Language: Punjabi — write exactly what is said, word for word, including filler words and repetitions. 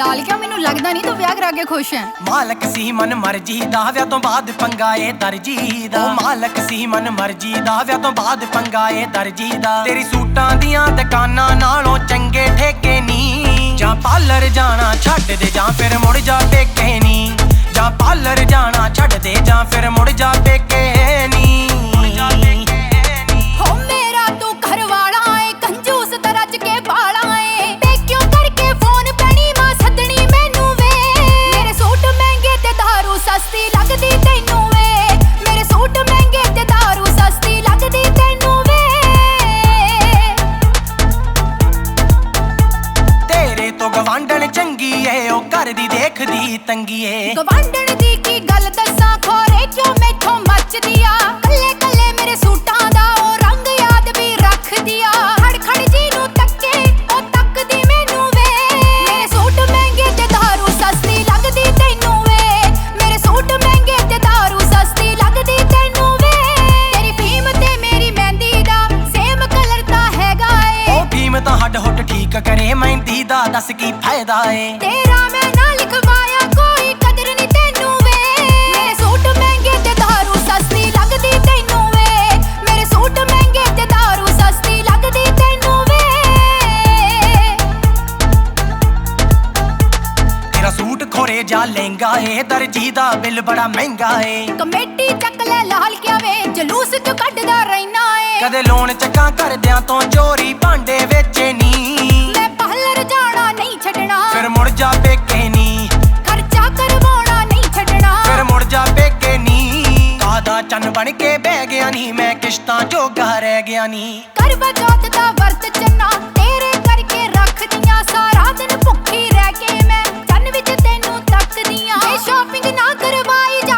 ਲਾਲ ਕਿਉਂ? ਮੈਨੂੰ ਲੱਗਦਾ ਨਹੀਂ ਤੂੰ ਵਿਆਹ ਕਰਾ ਕੇ ਖੁਸ਼ ਹੈ। ਮਾਲਕ ਸੀ ਮਨ ਮਰਜੀ ਦਾ, ਵਿਆਹ ਤੋਂ ਬਾਅਦ ਪੰਗਾ ਏ ਦਰਜੀ ਦਾ। ਉਹ ਮਾਲਕ ਸੀ ਮਨ ਮਰਜੀ ਦਾ, ਵਿਆਹ ਤੋਂ ਬਾਅਦ ਪੰਗਾ ਏ ਦਰਜੀ ਦਾ। ਤੇਰੀ ਸੂਟਾਂ ਦੀਆਂ ਦੁਕਾਨਾਂ ਨਾਲੋਂ ਚੰਗੇ ਠੇਕੇ ਨੀ। ਜਾਂ ਪਾਰਲਰ ਜਾਣਾ ਛੱਡ ਦੇ ਜਾਂ ਫਿਰ ਮੁੜ ਜਾ ਪੇਕੇ ਨੀ। ਜਾਂ ਪਾਰਲਰ ਜਾਣਾ ਛੱਡ ਦੇ ਜਾਂ ਫਿਰ ਮੁੜ ਜਾ ਪੇਕੇ ਨੀ। ਹੋ ਮੇਰਾ ਤੂੰ ਘਰ ਵਾਲਾ ਏ, ਕੰਜੂਸ ਤਾਂ ਰੱਜ ਕੇ ਬਾਲਾ ਏ। ਪੇਕਿਓ ਕਰਕੇ ਫੋਨ ਪੈਣੀ ਮਾਂ ਸੱਦਣੀ ਮੈਨੂੰ ਵੇ। ਮੇਰੇ ਸੂਟ ਮਹਿੰਗੇ ਤੇ ਦਾਰੂ ਸਸਤੀ ਲੱਗਦੀ ਤੈਨੂੰ ਵੇ। ਮੇਰੇ ਸੂਟ ਮਹਿੰਗੇ ਤੇ ਦਾਰੂ ਸਸਤੀ ਲੱਗਦੀ ਤੈਨੂੰ ਵੇ। ਤੇਰੇ ਤੋਂ ਗਵਾਂਢਣ ਚੰਗੀ ਏ, ਉਹ ਘਰ ਦੀ ਦੇਖਦੀ ਤੰਗੀ ਏ। ਗਵਾਂਢਣ ਦੀ ਕੀ ਗੱਲ ਦੱਸਾਂ, ਖੋਰੇ ਕਿਉਂ ਮੈਥੋਂ ਮੱਚਦੀ ਆ। ਕੱਲੇ ਕੱਲੇ ਮੇਰੇ ਸੂਟਾਂ ਦਾ ਉਹ ਰੰਗ ਯਾਦ ਵੀ ਰੱਖਦੀ ਆ। ਖੜ ਖੜ ਜੀ ਨੂੰ ਤੱਕੇ ਉਹ ਤੱਕਦੀ ਮੈਨੂੰ ਵੇ। ਮੇਰੇ ਸੂਟ ਮਹਿੰਗੇ ਤੇ ਦਾਰੂ ਸਸਤੀ ਲੱਗਦੀ ਤੈਨੂੰ ਵੇ। ਮੇਰੇ ਸੂਟ ਮਹਿੰਗੇ ਤੇ ਦਾਰੂ ਸਸਤੀ ਲੱਗਦੀ ਤੈਨੂੰ ਵੇ। ਤੇਰੀ ਫੀਮ ਤੇ ਮੇਰੀ ਮਹਿੰਦੀ ਦਾ ਸੇਮ ਕਲਰ ਤਾਂ ਹੈਗਾ ਏ। ਉਹ ਫੀਮ ਤਾਂ ਹੱਡ ਹੁੱਡ ਠੀਕ ਕਰੇ, ਮਹਿੰਦੀ ਦਾ ਦੱਸ ਕੀ ਫਾਇਦਾ ਏ। ਤੇਰਾ ਮੈਂ ਨਾ ਲਿਖਵਾਇਆ ਕੋਈ ਕਦਰ ਨੀ ਤੈਨੂੰ ਵੇ। ਮੇਰੇ ਸੂਟ ਮਹਿੰਗੇ ਤੇ ਦਾਰੂ ਸਸਤੀ ਲੱਗਦੀ ਤੈਨੂੰ ਵੇ। ਮੇਰੇ ਸੂਟ ਮਹਿੰਗੇ ਤੇ ਦਾਰੂ ਸਸਤੀ ਲੱਗਦੀ ਤੈਨੂੰ ਵੇ। ਤੇਰਾ ਸੂਟ ਖੋਰੇ ਜਾ ਲਹਿੰਗਾ ਏ, ਦਰਜੀ ਦਾ ਬਿੱਲ ਬੜਾ ਮਹਿੰਗਾ ਏ। ਕਮੇਟੀ ਚੱਕ ਲੈ ਲਾਲ ਕਿਆ ਵੇ, ਜਲੂਸ ਚ ਕੱਢਦਾ ਰਹਿਣਾ ਏ। ਕਦੇ ਲੋਨ ਚੱਕਾਂ ਕਰਦਿਆਂ ਤੋਂ ਚੋਰੀ ਭਾਂਡੇ ਵੇਚੇ ਨੀ। ਮੈਂ ਪਾਰਲਰ ਜਾਣਾ ਨਹੀਂ ਛੱਡਣਾ, ਫਿਰ ਮੁੜ ਜਾ ਪੇਕੇ ਨੀ। ਖਰਚਾ ਕਰਵਾਉਣਾ ਨਹੀਂ ਛੱਡਣਾ, ਫਿਰ ਮੁੜ ਜਾ ਪੇਕੇ ਨੀ। ਕਾਦਾ ਚੰਨ ਬਣ ਕੇ ਬਹਿ ਗਿਆ ਨੀ, ਮੈਂ ਕਿਸ਼ਤਾਂ ਜੋਗਾ ਰਹਿ ਗਿਆ ਨੀ। ਕਰਵਾ ਚੌਥ ਦਾ ਵਰਤ ਚੰਨਾ ਤੇਰੇ ਕਰਕੇ ਰੱਖਦੀਆਂ। ਸਾਰਾ ਦਿਨ ਭੁੱਖੀ ਰਹਿ ਕੇ ਮੈਂ ਚੰਨ ਵਿੱਚ ਤੈਨੂੰ ਤੱਕਦੀਆਂ। ਜੇ ਸ਼ਾਪਿੰਗ ਨਾ ਕਰਵਾਈ